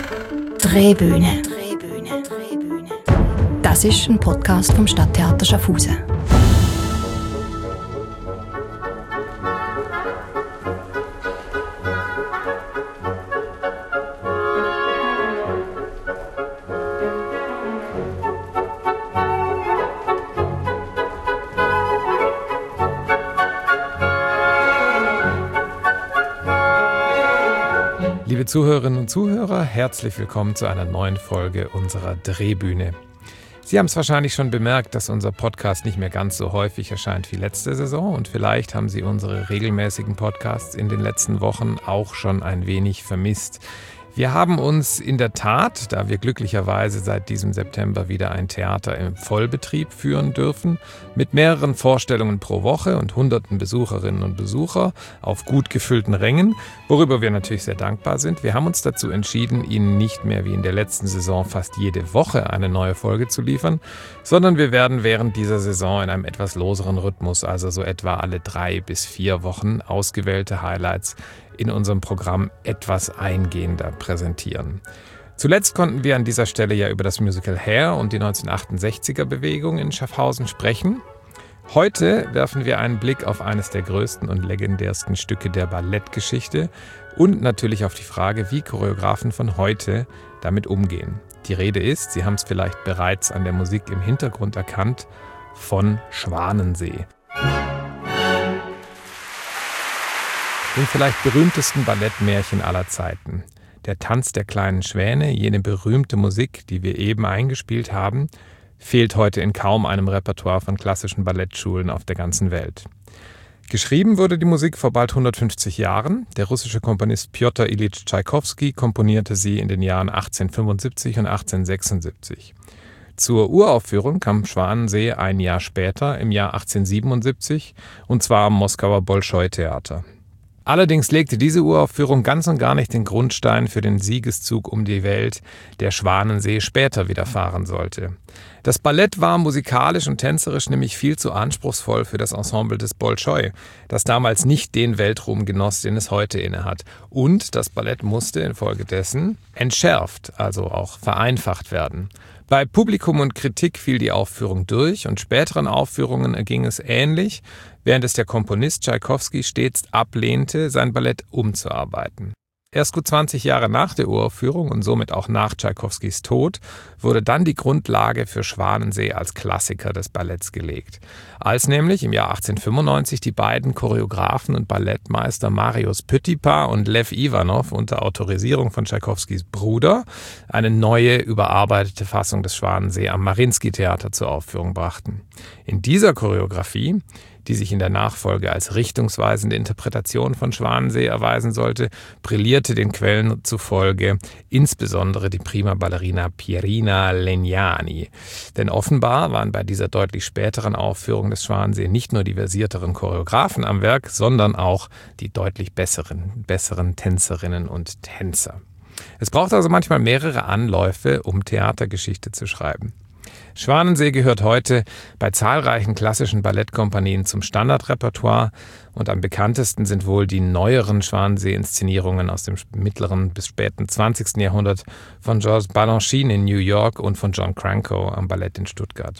Drehbühne. Das ist ein Podcast vom Stadttheater Schaffhausen. Liebe Zuhörerinnen und Zuhörer, herzlich willkommen zu einer neuen Folge unserer Drehbühne. Sie haben es wahrscheinlich schon bemerkt, dass unser Podcast nicht mehr ganz so häufig erscheint wie letzte Saison und vielleicht haben Sie unsere regelmäßigen Podcasts in den letzten Wochen auch schon ein wenig vermisst. Wir haben uns in der Tat, da wir glücklicherweise seit diesem September wieder ein Theater im Vollbetrieb führen dürfen, mit mehreren Vorstellungen pro Woche und hunderten Besucherinnen und Besucher auf gut gefüllten Rängen, worüber wir natürlich sehr dankbar sind. Wir haben uns dazu entschieden, Ihnen nicht mehr wie in der letzten Saison fast jede Woche eine neue Folge zu liefern, sondern wir werden während dieser Saison in einem etwas loseren Rhythmus, also so etwa alle 3 bis 4 Wochen, ausgewählte Highlights in unserem Programm etwas eingehender präsentieren. Zuletzt konnten wir an dieser Stelle ja über das Musical Hair und die 1968er-Bewegung in Schaffhausen sprechen. Heute werfen wir einen Blick auf eines der größten und legendärsten Stücke der Ballettgeschichte und natürlich auf die Frage, wie Choreografen von heute damit umgehen. Die Rede ist, Sie haben es vielleicht bereits an der Musik im Hintergrund erkannt, von Schwanensee. Dem vielleicht berühmtesten Ballettmärchen aller Zeiten. Der Tanz der kleinen Schwäne, jene berühmte Musik, die wir eben eingespielt haben, fehlt heute in kaum einem Repertoire von klassischen Ballettschulen auf der ganzen Welt. Geschrieben wurde die Musik vor bald 150 Jahren. Der russische Komponist Pjotr Ilyich Tschaikowski komponierte sie in den Jahren 1875 und 1876. Zur Uraufführung kam Schwanensee ein Jahr später, im Jahr 1877, und zwar am Moskauer Bolschoi-Theater. Allerdings legte diese Uraufführung ganz und gar nicht den Grundstein für den Siegeszug um die Welt, der Schwanensee später widerfahren sollte. Das Ballett war musikalisch und tänzerisch nämlich viel zu anspruchsvoll für das Ensemble des Bolschoi, das damals nicht den Weltruhm genoss, den es heute innehat. Und das Ballett musste infolgedessen entschärft, also auch vereinfacht werden. Bei Publikum und Kritik fiel die Aufführung durch und späteren Aufführungen erging es ähnlich, während es der Komponist Tschaikowski stets ablehnte, sein Ballett umzuarbeiten. Erst gut 20 Jahre nach der Uraufführung und somit auch nach Tschaikowskis Tod wurde dann die Grundlage für Schwanensee als Klassiker des Balletts gelegt. Als nämlich im Jahr 1895 die beiden Choreografen und Ballettmeister Marius Petipa und Lew Iwanow unter Autorisierung von Tschaikowskis Bruder eine neue, überarbeitete Fassung des Schwanensee am Mariinsky-Theater zur Aufführung brachten. In dieser Choreografie, die sich in der Nachfolge als richtungsweisende Interpretation von Schwanensee erweisen sollte, brillierte den Quellen zufolge insbesondere die prima Ballerina Pierina Legnani. Denn offenbar waren bei dieser deutlich späteren Aufführung des Schwanensee nicht nur die versierteren Choreografen am Werk, sondern auch die deutlich besseren Tänzerinnen und Tänzer. Es braucht also manchmal mehrere Anläufe, um Theatergeschichte zu schreiben. Schwanensee gehört heute bei zahlreichen klassischen Ballettkompanien zum Standardrepertoire und am bekanntesten sind wohl die neueren Schwanensee-Inszenierungen aus dem mittleren bis späten 20. Jahrhundert von Georges Balanchine in New York und von John Cranko am Ballett in Stuttgart.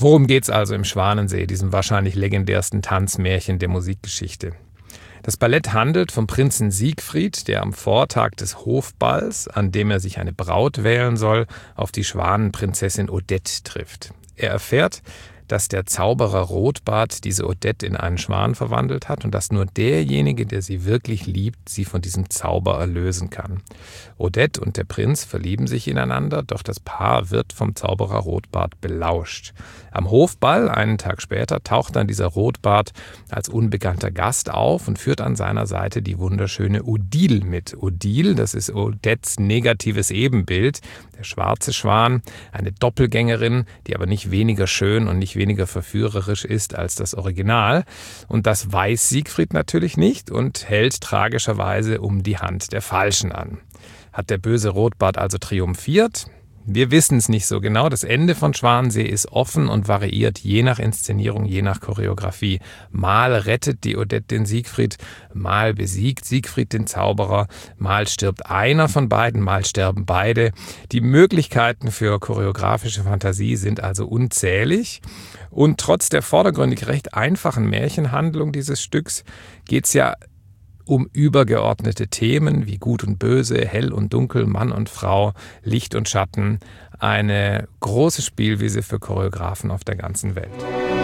Worum geht's also im Schwanensee, diesem wahrscheinlich legendärsten Tanzmärchen der Musikgeschichte? Das Ballett handelt vom Prinzen Siegfried, der am Vortag des Hofballs, an dem er sich eine Braut wählen soll, auf die Schwanenprinzessin Odette trifft. Er erfährt, dass der Zauberer Rotbart diese Odette in einen Schwan verwandelt hat und dass nur derjenige, der sie wirklich liebt, sie von diesem Zauber erlösen kann. Odette und der Prinz verlieben sich ineinander, doch das Paar wird vom Zauberer Rotbart belauscht. Am Hofball, einen Tag später, taucht dann dieser Rotbart als unbekannter Gast auf und führt an seiner Seite die wunderschöne Odile mit. Odile, das ist Odettes negatives Ebenbild, der schwarze Schwan, eine Doppelgängerin, die aber nicht weniger schön und nicht weniger verführerisch ist als das Original. Und das weiß Siegfried natürlich nicht und hält tragischerweise um die Hand der Falschen an. Hat der böse Rotbart also triumphiert? Wir wissen es nicht so genau. Das Ende von Schwanensee ist offen und variiert je nach Inszenierung, je nach Choreografie. Mal rettet die Odette den Siegfried, mal besiegt Siegfried den Zauberer, mal stirbt einer von beiden, mal sterben beide. Die Möglichkeiten für choreografische Fantasie sind also unzählig. Und trotz der vordergründig recht einfachen Märchenhandlung dieses Stücks geht es ja um übergeordnete Themen wie Gut und Böse, Hell und Dunkel, Mann und Frau, Licht und Schatten. Eine große Spielwiese für Choreografen auf der ganzen Welt.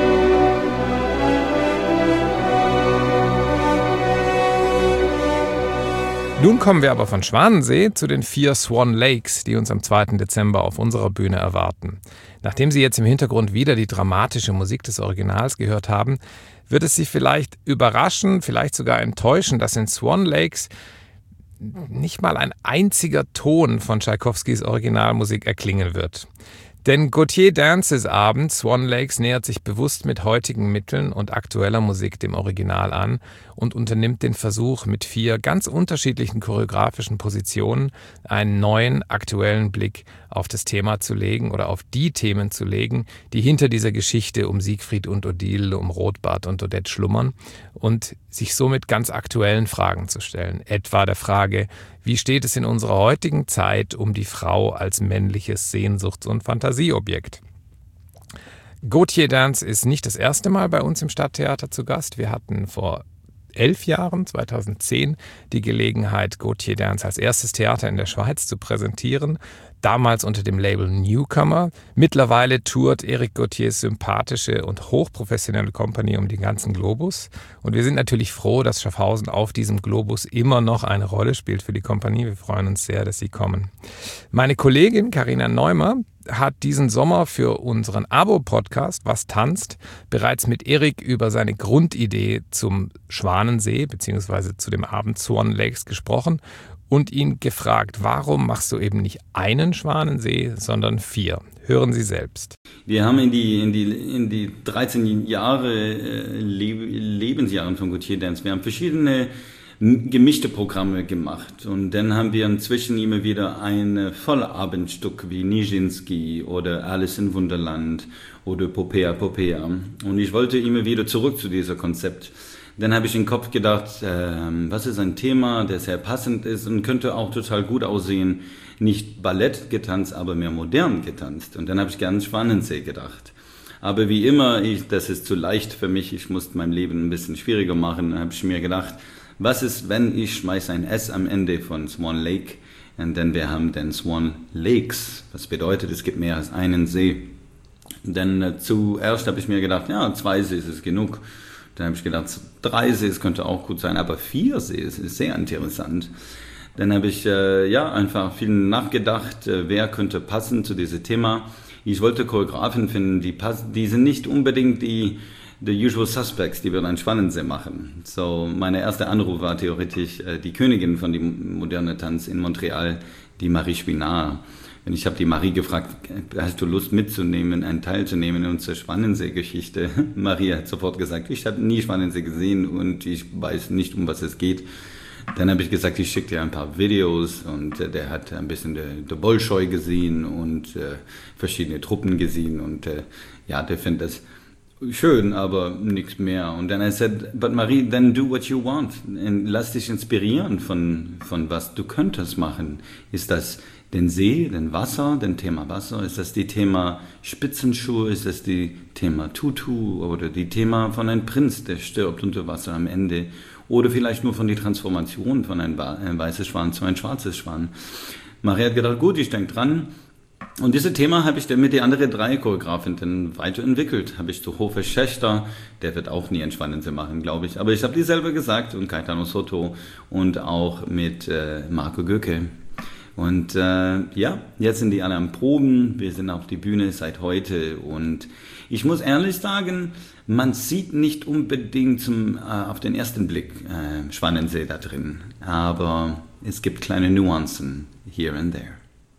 Nun kommen wir aber von Schwanensee zu den 4 Swan Lakes, die uns am 2. Dezember auf unserer Bühne erwarten. Nachdem Sie jetzt im Hintergrund wieder die dramatische Musik des Originals gehört haben, wird es Sie vielleicht überraschen, vielleicht sogar enttäuschen, dass in Swan Lakes nicht mal ein einziger Ton von Tschaikowskis Originalmusik erklingen wird. Denn Gautier Dances Abend Swan Lakes nähert sich bewusst mit heutigen Mitteln und aktueller Musik dem Original an und unternimmt den Versuch, mit 4 ganz unterschiedlichen choreografischen Positionen einen neuen, aktuellen Blick auf das Thema zu legen oder auf die Themen zu legen, die hinter dieser Geschichte um Siegfried und Odile, um Rotbart und Odette schlummern und sich somit ganz aktuellen Fragen zu stellen. Etwa der Frage, wie steht es in unserer heutigen Zeit um die Frau als männliches Sehnsuchts- und Fantasieobjekt? Gautier Dance ist nicht das erste Mal bei uns im Stadttheater zu Gast. Wir hatten vor 11 Jahren, 2010, die Gelegenheit, Gautier Dance als erstes Theater in der Schweiz zu präsentieren. Damals unter dem Label Newcomer. Mittlerweile tourt Éric Gautiers sympathische und hochprofessionelle Company um den ganzen Globus. Und wir sind natürlich froh, dass Schaffhausen auf diesem Globus immer noch eine Rolle spielt für die Company. Wir freuen uns sehr, dass Sie kommen. Meine Kollegin Carina Neumer hat diesen Sommer für unseren Abo-Podcast Was tanzt bereits mit Erik über seine Grundidee zum Schwanensee bzw. zu dem Abend Swan Lakes gesprochen und ihn gefragt, warum machst du eben nicht einen Schwanensee, sondern 4? Hören Sie selbst. Wir haben in die 13 Jahre Lebensjahren von Gautier Dance, wir haben verschiedene gemischte Programme gemacht und dann haben wir inzwischen immer wieder ein Vollabendstück wie Nijinsky oder Alice in Wunderland oder Popea und ich wollte immer wieder zurück zu diesem Konzept. Dann habe ich im Kopf gedacht, was ist ein Thema, das sehr passend ist und könnte auch total gut aussehen, nicht Ballett getanzt, aber mehr modern getanzt. Und dann habe ich ganz Schwanensee gedacht. Aber wie immer, das ist zu leicht für mich, ich muss mein Leben ein bisschen schwieriger machen, dann habe ich mir gedacht, was ist, wenn ich schmeiße ein S am Ende von Swan Lake und dann wir haben dann Swan Lakes, was bedeutet, es gibt mehr als einen See. Dann zuerst habe ich mir gedacht, ja, 2 Sees ist genug. Dann habe ich gedacht, 3 Sees könnte auch gut sein, aber 4 Sees ist sehr interessant. Dann habe ich einfach viel nachgedacht, wer könnte passen zu diesem Thema. Ich wollte Choreografen finden, die sind nicht unbedingt die usual suspects, die wir in Schwanensee machen. So, meine erste Anruf war theoretisch die Königin von dem modernen Tanz in Montreal, die Marie Spinard. Und ich habe die Marie gefragt, hast du Lust mitzunehmen, einen teilzunehmen in unserer Schwanensee-Geschichte? Marie hat sofort gesagt, ich habe nie Schwanensee gesehen und ich weiß nicht, um was es geht. Dann habe ich gesagt, ich schicke dir ein paar Videos und der hat ein bisschen der Bolschoi gesehen und verschiedene Truppen gesehen und der findet das schön, aber nichts mehr. Und dann I said, but Marie, then do what you want. Und lass dich inspirieren von was du könntest machen. Ist das den See, den Wasser, den Thema Wasser? Ist das die Thema Spitzenschuhe? Ist das die Thema Tutu oder die Thema von einem Prinz, der stirbt unter Wasser am Ende? Oder vielleicht nur von der Transformation von einem weißes Schwan zu einem schwarzes Schwan? Maria hat gedacht, gut, ich denke dran. Und dieses Thema habe ich dann mit den anderen 3 Choreografinnen weiterentwickelt. Habe ich zu Hofer Schächter, der wird auch nie einen Schwanensee machen, glaube ich. Aber ich habe die selber gesagt und Caetano Sotto und auch mit Marco Göcke. Und jetzt sind die alle am Proben. Wir sind auf die Bühne seit heute. Und ich muss ehrlich sagen, man sieht nicht unbedingt auf den ersten Blick Schwanensee da drin. Aber es gibt kleine Nuancen here and there.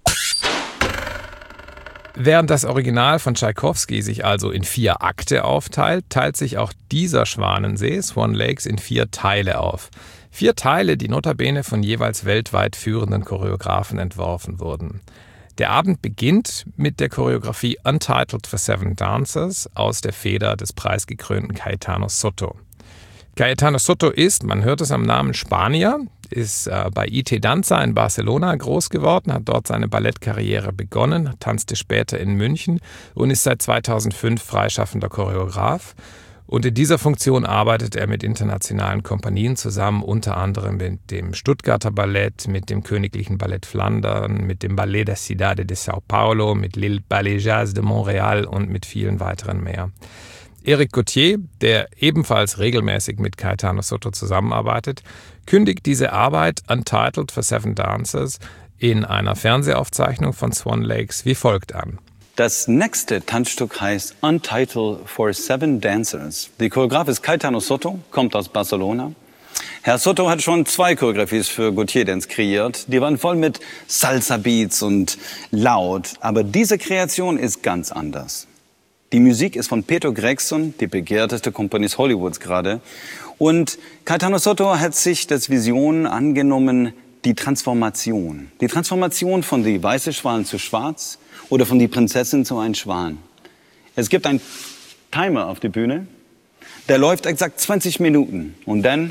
Während das Original von Tschaikowski sich also in 4 Akte aufteilt, teilt sich auch dieser Schwanensee, Swan Lakes, in 4 Teile auf. 4 Teile, die notabene von jeweils weltweit führenden Choreografen entworfen wurden. Der Abend beginnt mit der Choreografie Untitled for 7 Dancers aus der Feder des preisgekrönten Caetano Sotto. Caetano Sotto ist, man hört es am Namen, Spanier, ist bei IT Danza in Barcelona groß geworden, hat dort seine Ballettkarriere begonnen, tanzte später in München und ist seit 2005 freischaffender Choreograf. Und in dieser Funktion arbeitet er mit internationalen Kompanien zusammen, unter anderem mit dem Stuttgarter Ballett, mit dem Königlichen Ballett Flandern, mit dem Ballet der Cidade de São Paulo, mit Lille Ballet Jazz de Montréal und mit vielen weiteren mehr. Éric Gauthier, der ebenfalls regelmäßig mit Caetano Sotto zusammenarbeitet, kündigt diese Arbeit Untitled for 7 Dancers in einer Fernsehaufzeichnung von Swan Lakes wie folgt an. Das nächste Tanzstück heißt Untitled for 7 Dancers. Der Choreograf ist Caetano Sotto, kommt aus Barcelona. Herr Sotto hat schon 2 Choreografies für Gauthier Dance kreiert. Die waren voll mit Salsa-Beats und laut. Aber diese Kreation ist ganz anders. Die Musik ist von Peter Gregson, die begehrteste Komponist Hollywoods gerade. Und Caetano Sotto hat sich das Vision angenommen, die Transformation. Die Transformation von die weiße Schwan zu schwarz oder von die Prinzessin zu einem Schwan. Es gibt einen Timer auf der Bühne, der läuft exakt 20 Minuten und dann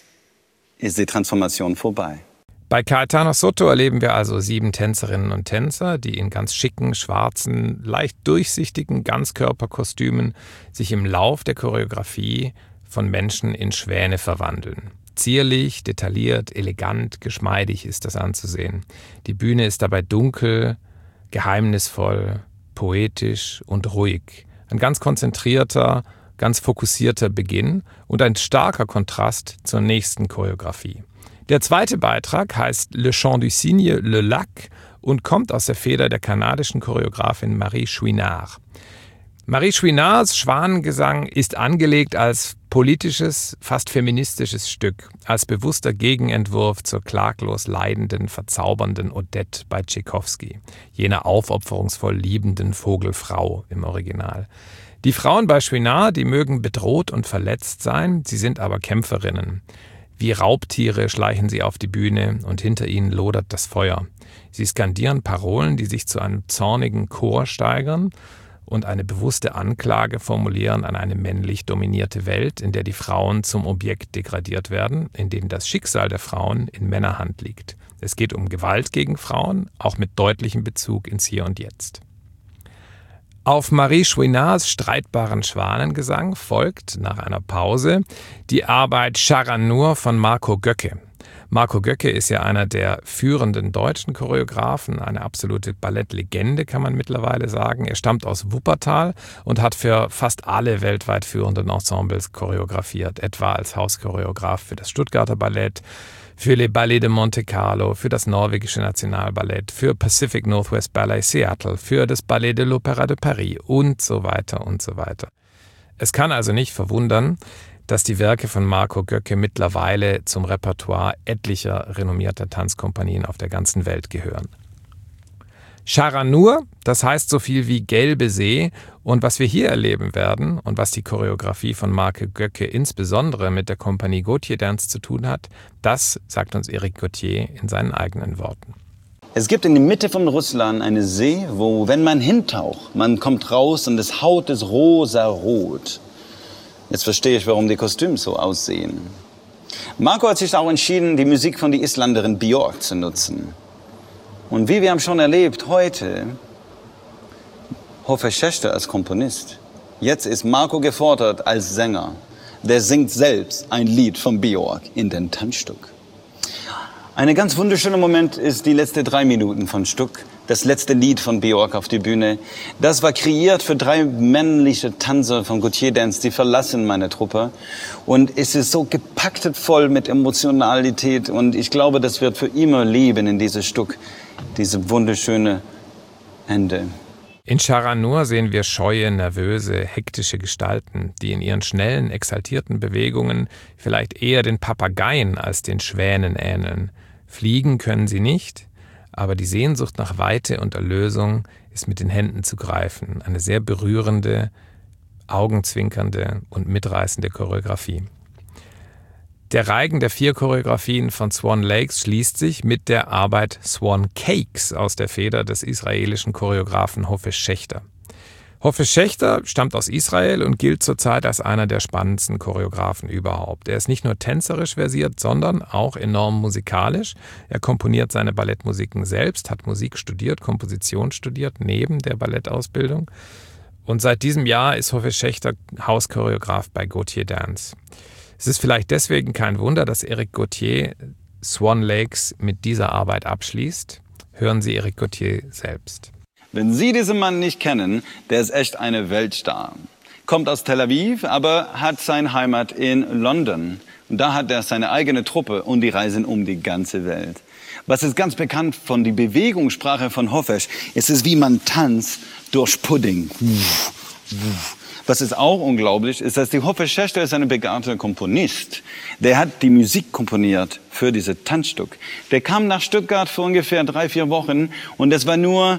ist die Transformation vorbei. Bei Caetano Sotto erleben wir also 7 Tänzerinnen und Tänzer, die in ganz schicken, schwarzen, leicht durchsichtigen Ganzkörperkostümen sich im Lauf der Choreografie von Menschen in Schwäne verwandeln. Zierlich, detailliert, elegant, geschmeidig ist das anzusehen. Die Bühne ist dabei dunkel, geheimnisvoll, poetisch und ruhig. Ein ganz konzentrierter, ganz fokussierter Beginn und ein starker Kontrast zur nächsten Choreografie. Der zweite Beitrag heißt Le Chant du Cygne, Le Lac und kommt aus der Feder der kanadischen Choreografin Marie Chouinard. Marie Chouinards Schwanengesang ist angelegt als politisches, fast feministisches Stück, als bewusster Gegenentwurf zur klaglos leidenden, verzaubernden Odette bei Tschaikowski, jener aufopferungsvoll liebenden Vogelfrau im Original. Die Frauen bei Chouinard, die mögen bedroht und verletzt sein, sie sind aber Kämpferinnen. Wie Raubtiere schleichen sie auf die Bühne und hinter ihnen lodert das Feuer. Sie skandieren Parolen, die sich zu einem zornigen Chor steigern und eine bewusste Anklage formulieren an eine männlich dominierte Welt, in der die Frauen zum Objekt degradiert werden, in denen das Schicksal der Frauen in Männerhand liegt. Es geht um Gewalt gegen Frauen, auch mit deutlichem Bezug ins Hier und Jetzt. Auf Marie Chouinards streitbaren Schwanengesang folgt nach einer Pause die Arbeit Charanur von Marco Göcke. Marco Göcke ist ja einer der führenden deutschen Choreografen, eine absolute Ballettlegende, kann man mittlerweile sagen. Er stammt aus Wuppertal und hat für fast alle weltweit führenden Ensembles choreografiert, etwa als Hauschoreograf für das Stuttgarter Ballett, für Les Ballets de Monte Carlo, für das norwegische Nationalballett, für Pacific Northwest Ballet Seattle, für das Ballet de l'Opéra de Paris und so weiter und so weiter. Es kann also nicht verwundern, dass die Werke von Marco Göcke mittlerweile zum Repertoire etlicher renommierter Tanzkompanien auf der ganzen Welt gehören. Charanur, das heißt so viel wie Gelbe See, und was wir hier erleben werden und was die Choreografie von Marco Göcke insbesondere mit der Kompanie Gauthier Dance zu tun hat, das sagt uns Éric Gauthier in seinen eigenen Worten. Es gibt in der Mitte von Russland einen See, wo, wenn man hintaucht, man kommt raus und das Haut ist rosa-rot. Jetzt verstehe ich, warum die Kostüme so aussehen. Marco hat sich auch entschieden, die Musik von der Isländerin Björk zu nutzen. Und wie wir haben schon erlebt, heute Hofer Schechter als Komponist. Jetzt ist Marco gefordert als Sänger. Der singt selbst ein Lied von Björk in den Tanzstück. Ein ganz wunderschöner Moment ist die letzten 3 Minuten von Stück. Das letzte Lied von Björk auf die Bühne. Das war kreiert für 3 männliche Tänzer von Gautier Dance, die verlassen meine Truppe. Und es ist so gepackt voll mit Emotionalität. Und ich glaube, das wird für immer leben in dieses Stück. Diese wunderschöne Ende. In Charanur sehen wir scheue, nervöse, hektische Gestalten, die in ihren schnellen, exaltierten Bewegungen vielleicht eher den Papageien als den Schwänen ähneln. Fliegen können sie nicht, aber die Sehnsucht nach Weite und Erlösung ist mit den Händen zu greifen. Eine sehr berührende, augenzwinkernde und mitreißende Choreografie. Der Reigen der 4 Choreografien von Swan Lakes schließt sich mit der Arbeit Swan Cakes aus der Feder des israelischen Choreografen Hofer Schechter. Hofer Schechter stammt aus Israel und gilt zurzeit als einer der spannendsten Choreografen überhaupt. Er ist nicht nur tänzerisch versiert, sondern auch enorm musikalisch. Er komponiert seine Ballettmusiken selbst, hat Musik studiert, Komposition studiert, neben der Ballettausbildung. Und seit diesem Jahr ist Hofer Schechter Hauschoreograf bei Gautier Dance. Es ist vielleicht deswegen kein Wunder, dass Éric Gautier Swan Lakes mit dieser Arbeit abschließt. Hören Sie Éric Gautier selbst. Wenn Sie diesen Mann nicht kennen, der ist echt eine Weltstar. Kommt aus Tel Aviv, aber hat seine Heimat in London. Und da hat er seine eigene Truppe und die reisen um die ganze Welt. Was ist ganz bekannt von der Bewegungssprache von Hofer? Es ist wie man tanzt durch Pudding. Was ist auch unglaublich, ist, dass die Hofer Schechter ist ein begabter Komponist. Der hat die Musik komponiert für dieses Tanzstück. Der kam nach Stuttgart für ungefähr 3-4 Wochen und das war nur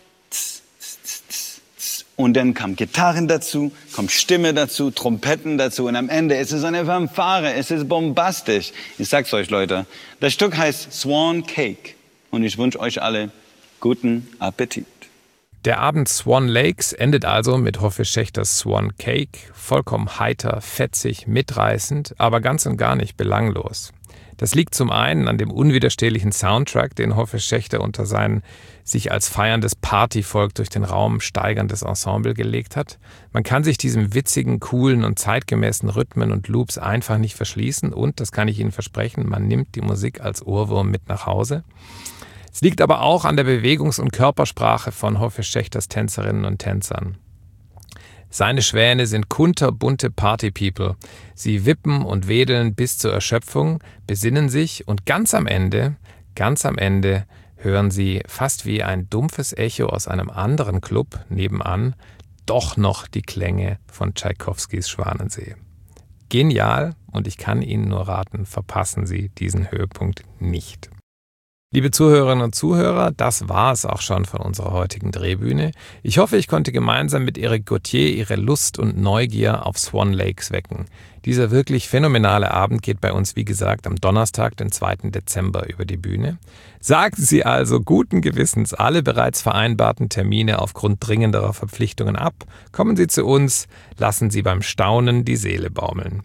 und dann kam Gitarren dazu, kommt Stimme dazu, Trompeten dazu und am Ende ist es eine Fanfare, es ist bombastisch. Ich sag's euch, Leute, das Stück heißt Swan Cake und ich wünsche euch alle guten Appetit. Der Abend Swan Lakes endet also mit Hofer Schechters Swan Cake, vollkommen heiter, fetzig, mitreißend, aber ganz und gar nicht belanglos. Das liegt zum einen an dem unwiderstehlichen Soundtrack, den Hofer Schechter unter sein sich als feierndes Partyvolk durch den Raum steigerndes Ensemble gelegt hat. Man kann sich diesem witzigen, coolen und zeitgemäßen Rhythmen und Loops einfach nicht verschließen und, das kann ich Ihnen versprechen, man nimmt die Musik als Ohrwurm mit nach Hause. Es liegt aber auch an der Bewegungs- und Körpersprache von Hofer Schechters Tänzerinnen und Tänzern. Seine Schwäne sind kunterbunte Party-People. Sie wippen und wedeln bis zur Erschöpfung, besinnen sich und ganz am Ende hören sie fast wie ein dumpfes Echo aus einem anderen Club nebenan doch noch die Klänge von Tschaikowskis Schwanensee. Genial und ich kann Ihnen nur raten, verpassen Sie diesen Höhepunkt nicht. Liebe Zuhörerinnen und Zuhörer, das war es auch schon von unserer heutigen Drehbühne. Ich hoffe, ich konnte gemeinsam mit Éric Gautier Ihre Lust und Neugier auf Swan Lakes wecken. Dieser wirklich phänomenale Abend geht bei uns, wie gesagt, am Donnerstag, den 2. Dezember über die Bühne. Sagen Sie also guten Gewissens alle bereits vereinbarten Termine aufgrund dringenderer Verpflichtungen ab. Kommen Sie zu uns, lassen Sie beim Staunen die Seele baumeln.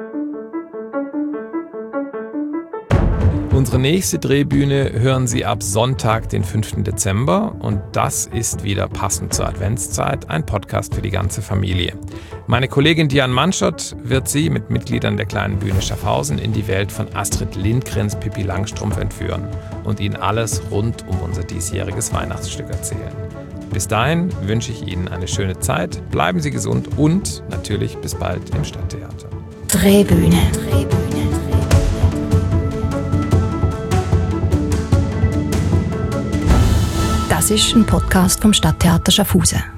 Unsere nächste Drehbühne hören Sie ab Sonntag, den 5. Dezember und das ist wieder passend zur Adventszeit, ein Podcast für die ganze Familie. Meine Kollegin Diane Manschott wird Sie mit Mitgliedern der Kleinen Bühne Schaffhausen in die Welt von Astrid Lindgrens Pippi Langstrumpf entführen und Ihnen alles rund um unser diesjähriges Weihnachtsstück erzählen. Bis dahin wünsche ich Ihnen eine schöne Zeit, bleiben Sie gesund und natürlich bis bald im Stadttheater. Drehbühne. Das ist ein Podcast vom Stadttheater Schaffhausen.